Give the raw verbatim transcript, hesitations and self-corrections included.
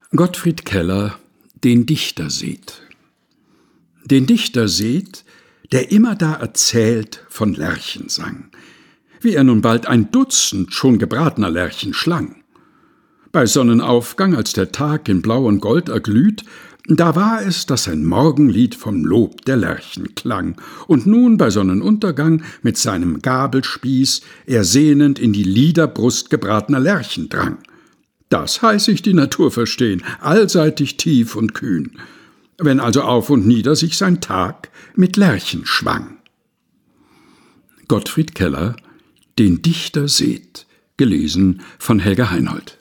Gottfried Keller, den Dichter seht. Den Dichter seht, der immerdar erzählt von Lerchensang, wie er nun bald ein Dutzend schon gebratener Lerchen schlang. Bei Sonnenaufgang, als der Tag in Blau und Gold erglüht, da war es, dass ein Morgenlied vom Lob der Lerchen klang, und nun bei Sonnenuntergang mit seinem Gabelspieß er sehnend in die Liederbrust gebratener Lerchen drang. Das heiß ich die Natur verstehen, allseitig tief und kühn, wenn also auf und nieder sich sein Tag mit Lerchen schwang. Gottfried Keller, den Dichter seht, gelesen von Helga Heinold.